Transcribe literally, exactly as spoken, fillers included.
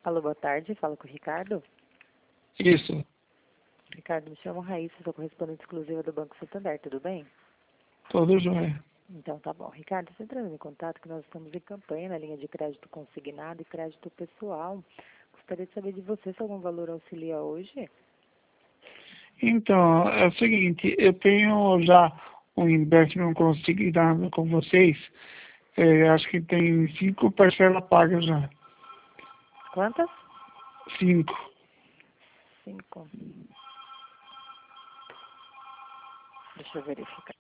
Alô, boa tarde. Fala com o Ricardo. Isso. Ricardo, me chamo Raíssa, sou correspondente exclusiva do Banco Santander, tudo bem? Tudo jóia. Então tá bom. Ricardo, você entrando em contato que nós estamos em campanha na linha de crédito consignado e crédito pessoal. Gostaria de saber de você se algum valor auxilia hoje. Então, é o seguinte, eu tenho já um empréstimo consignado com vocês, é, acho que tem cinco parcelas pagas já. Quantas? Cinco. Cinco. Deixa eu verificar.